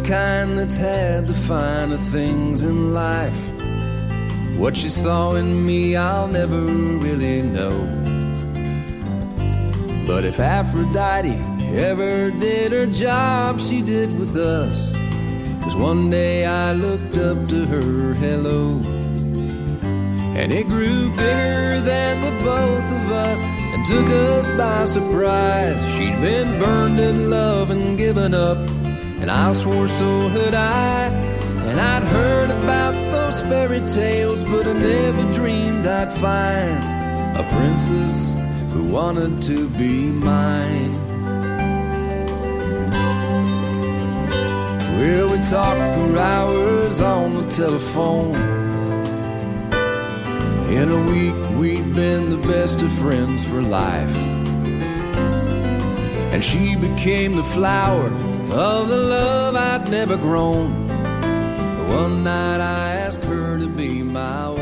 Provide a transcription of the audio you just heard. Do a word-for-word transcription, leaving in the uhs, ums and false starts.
the kind that's had the finer things in life. What she saw in me I'll never really know. But if Aphrodite ever did her job, she did with us. 'Cause one day I looked up to her hello, and it grew bigger than the both of us and took us by surprise. She'd been burned in love and given up, and I swore so had I. And I'd heard about those fairy tales, but I never dreamed I'd find a princess who wanted to be mine. Well, we talked for hours on the telephone. In a week we'd been the best of friends for life, and she became the flower of the love I'd never grown. One night I asked her to be my wife.